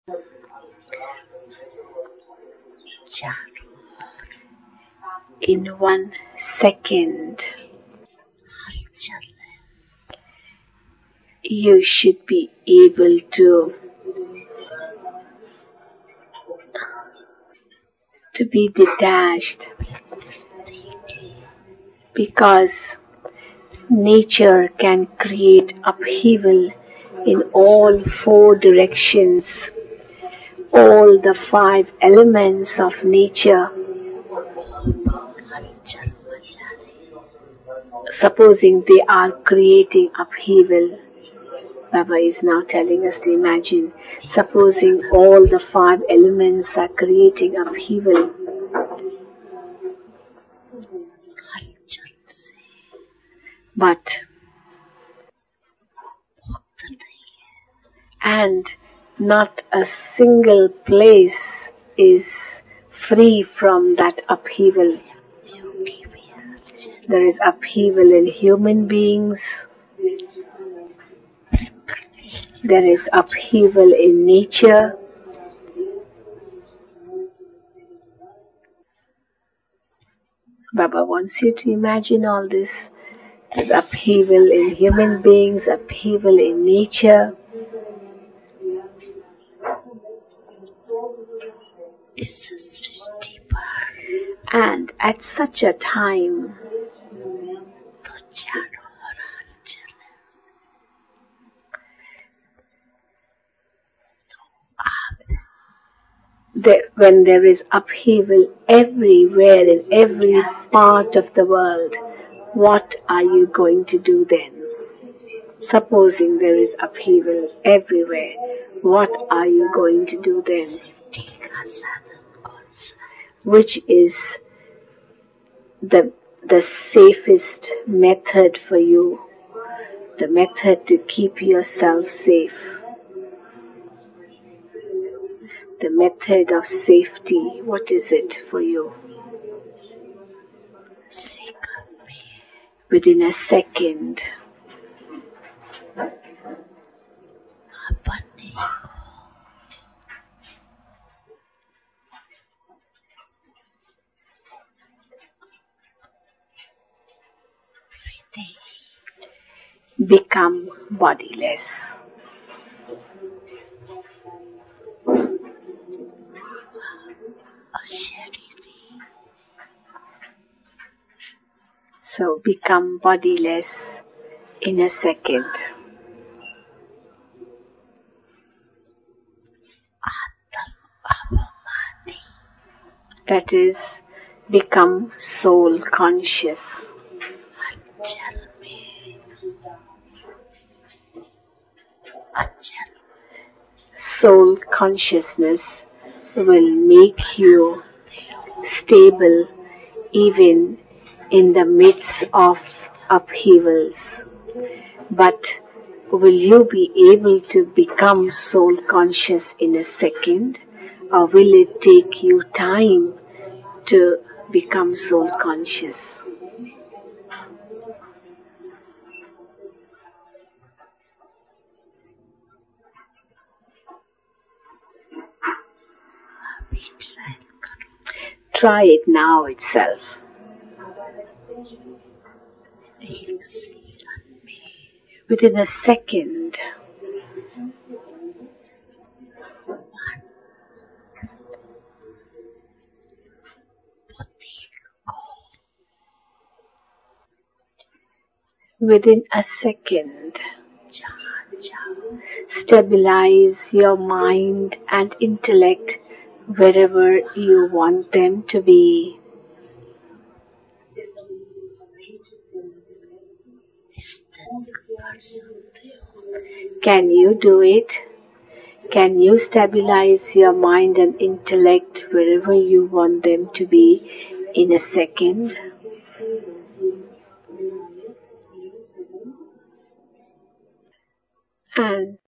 in 1 second. You should be able to be detached, because nature can create upheaval in all 4 directions. All the 5 elements of nature, supposing they are creating upheaval, Baba is now telling us to imagine, supposing all the 5 elements are creating upheaval, but and not a single place is free from that upheaval. There is upheaval in human beings. There is upheaval in nature. Baba wants you to imagine all this. There's upheaval in human beings, upheaval in nature. And at such a time, when there is upheaval everywhere in every part of the world, what are you going to do then? Supposing there is upheaval everywhere, what are you going to do then? Which is the safest method for you, the method to keep yourself safe, the method of safety? What is it for you? Within a second, become bodiless. So become bodiless in a second. That is, become soul conscious. Soul consciousness will make you stable even in the midst of upheavals. But will you be able to become soul conscious in a second, or will it take you time to become soul conscious? Try it now itself. Within a second, within a second, stabilize your mind and intellect wherever you want them to be. Can you do it? Can you stabilize your mind and intellect wherever you want them to be in a second? And